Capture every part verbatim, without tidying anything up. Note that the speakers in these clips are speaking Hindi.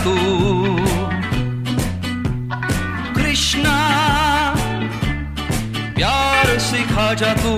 तू। कृष्णा प्यार सिखा जा तू।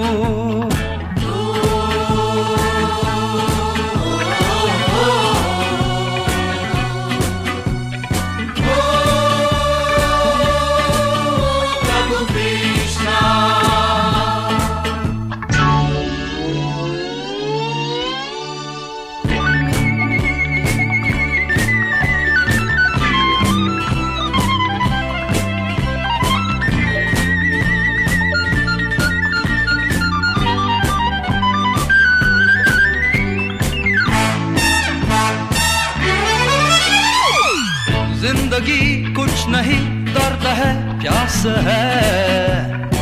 जिंदगी कुछ नहीं, दर्द है, प्यास है।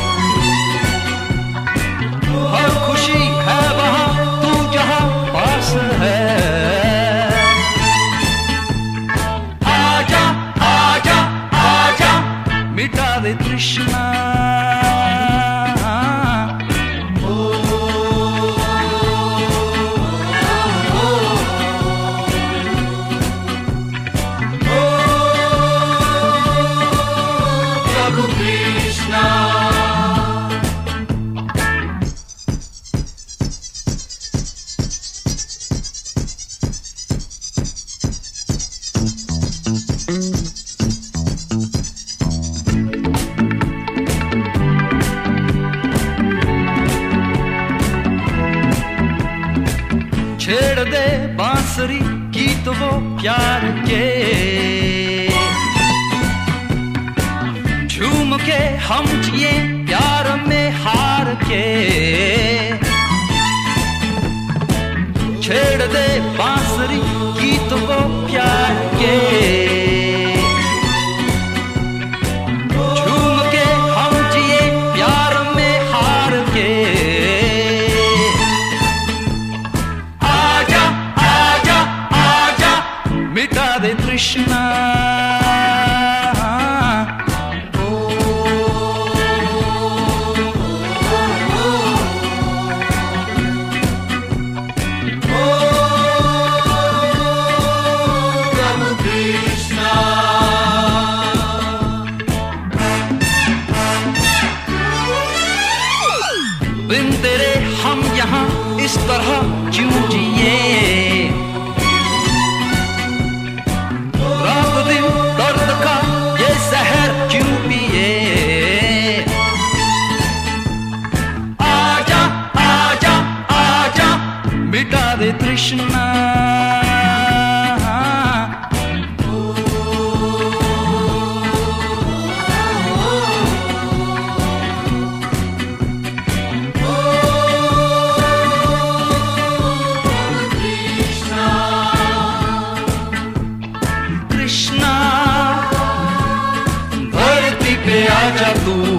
हर खुशी है वहां, तू जहां पास है। आजा आजा आजा, मिटा दे तृष्णा। छेड़ दे बांसुरी गीत वो प्यार के, झूम के हम जिए प्यार में हार के। छेड़ दे बांसुरी गीत वो प्यार के, झूम के हम जिए प्यार में हार के। मिटा दे तृष्णा। बिन तेरे हम यहाँ इस तरह क्यों जिए। दर्द का ये जहर क्यों पिए। आजा आजा आजा, मिटा दे तृष्णा। कृष्णा धरती पे आजा तू।